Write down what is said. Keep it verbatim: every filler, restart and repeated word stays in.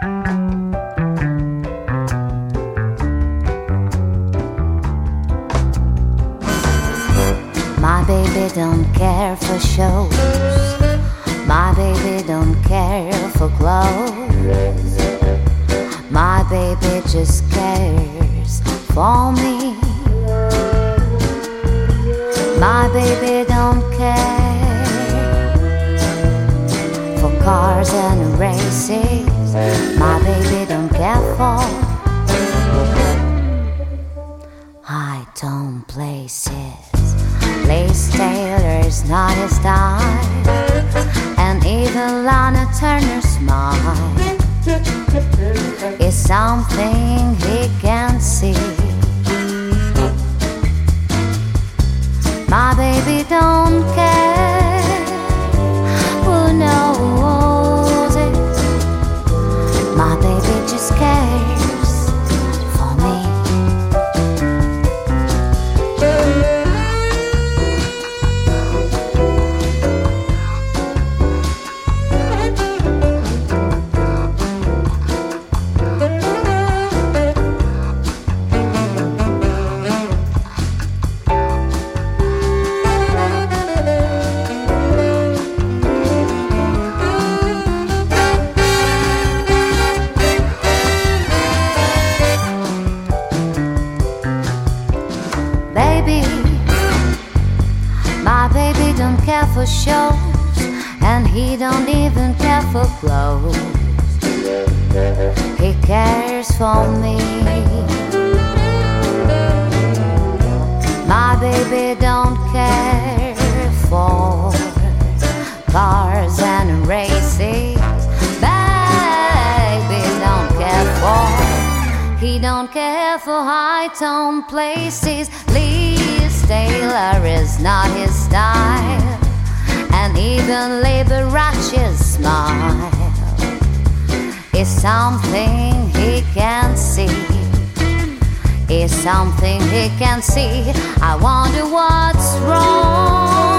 My baby don't care for shows. My baby don't care for clothes. My baby just cares for me. My baby don't care for cars and races. My baby don't care for high tone places. Lace Taylor's not his style, and even Lana Turner's smile is something he can't see. My baby don't care who knows it. My baby just cares for me. My baby don't care for shows, and he don't even care for clothes. He cares for me. My baby don't care for cars and races. Baby don't care for, he don't care for high tone places. Liz Taylor is not his style, and even Liberace's smile is something he can't see. Is something he can't see. I wonder what's wrong.